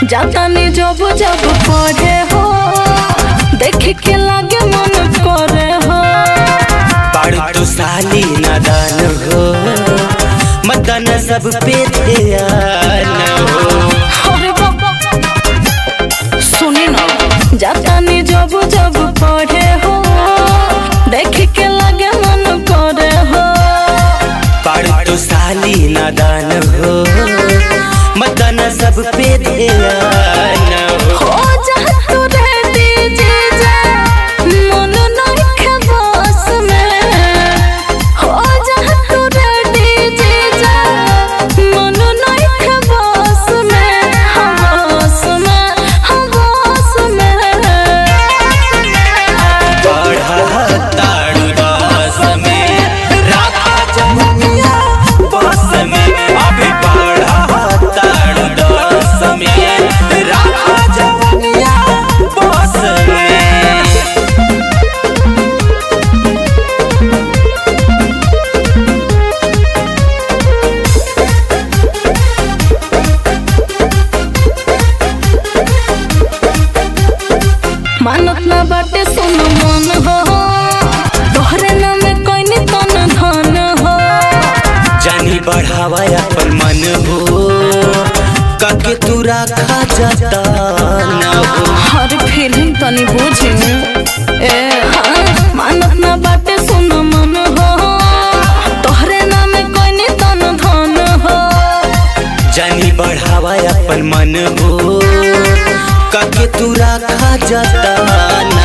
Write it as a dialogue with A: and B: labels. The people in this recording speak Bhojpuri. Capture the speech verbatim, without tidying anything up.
A: जातानी जब जब पढ़े हो देख के लागे मन करे हो।
B: पढ़ तो साली नादान हो मतन सब पे ध्यान हो।
A: अरे बाबा सुनी ना जातानी जब जब पढ़े हो देख के लागे मन करे हो।
B: पढ़ तो साली नादान हो मतन सब पे ध्यान हो।
A: हो जा तू रेडी जीजा मन नइखे बस में। हो जा तू रेडी जीजा मन नइखे बस में। हम बस में हम बस में।
B: पढ़ा ताड़ू बस में राखा जमुनिया बस में। अभी पढ़ा ताड़ू बस में राखा जमुनिया बस में।
A: मानत ना बाटे सुन मन हो तोहरे नाम कोइनी तन धन हो।
B: जानी बढ़ावा अपन मन हो काके तू राखा जाता न हो।
A: हर फीलिंग तनी बुझी ए हाँ मानत ना बाटे सुन मन हो तोहरे नाम कोइनी तन धन हो।
B: जानी बढ़ावा अपन मन हो काके तू राखा जाता न